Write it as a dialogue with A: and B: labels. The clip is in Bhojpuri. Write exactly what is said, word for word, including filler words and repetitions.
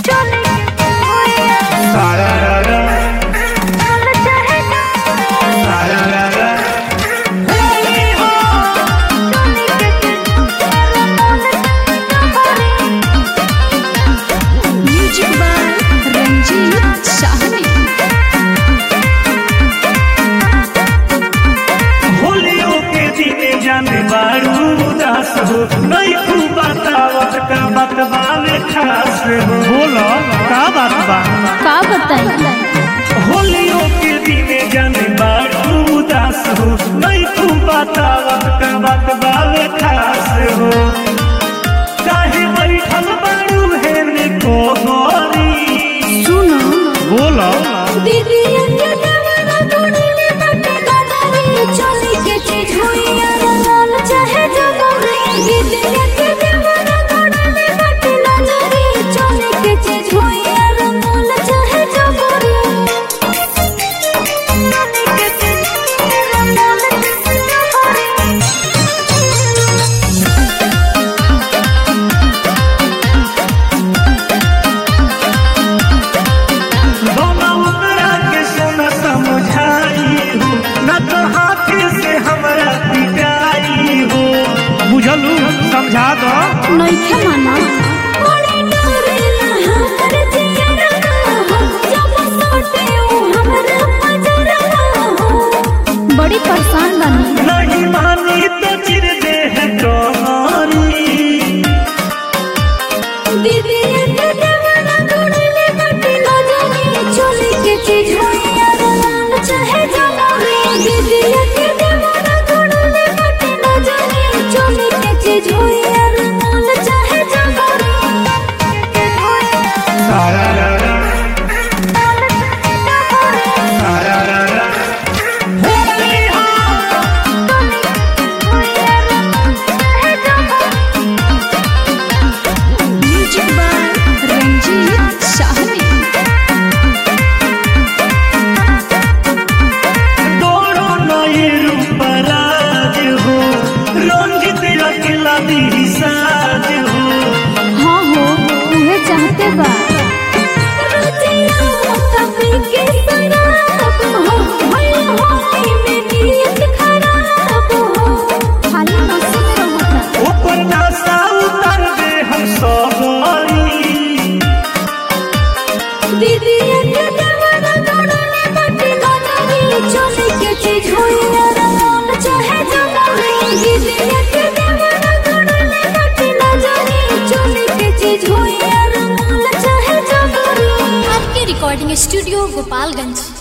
A: नहीं खूब बतावत का बतवावे खास हो।
B: बोलो का बात बा?
C: का बताई?
A: होलियों के दिने जाने बारू उदास हो, नहीं खूब बतावत का बतवावे खास हो। काहे बैठल बारू है ने को गोरी?
C: सुनो
B: बोलो
C: दीदी के देवरा तोड़ले बाटे दादारी चोली के चीज होई लाल चाहे जगरी। दीदी के देवरा तोड़ले बाटे दादारी चोली के चीज होई लाल चाहे जगरी। चोली के चीज लाल चाहे जगरी।
A: दोनों उतरा के सोना समझाई हो, न तो हाथ से हमरा पिटाई हो।
B: बुझलू समझा दो।
C: नइखे माना ओरे डरेला हमर जियरा हो, जब सोटे उ हमरा पजरा हो। बड़ी परेशान बानी।
A: नहीं मानी तो चिर दे है कमारी।
C: दीदी के देवरा तोड़ले बाटे नजरी चोली के चीज होई लाल चाहे जगरी। दीदी के देवरा तोड़ले बाटे नजरी चोली के चीज होई लाल चाहे जगरी।
A: सारा रा रा, सारा रा रा। होली हो
C: म्यूजिक बाय रंजीत शाहनी।
A: दोनों नए रूप राज हो, रंजित अकेला भी साज हो।
C: हाँ हो उहे चाहते बा। कभी के शराब हो, भइल होली में नियत खराब हो। खाली नशे में रहता।
A: ऊपर नासा उतर दे हम सवारी।
C: दीदी के देवरा तोड़ले बाटे नजरी चोली के चीज होई लाल चाहे जगरी। दीदी के देवरा तोड़ले बाटे नजरी चोली के चीज होई लाल चाहे जगरी।
D: आपके रिकॉर्डिंग स्टूडियो गोपालगंज।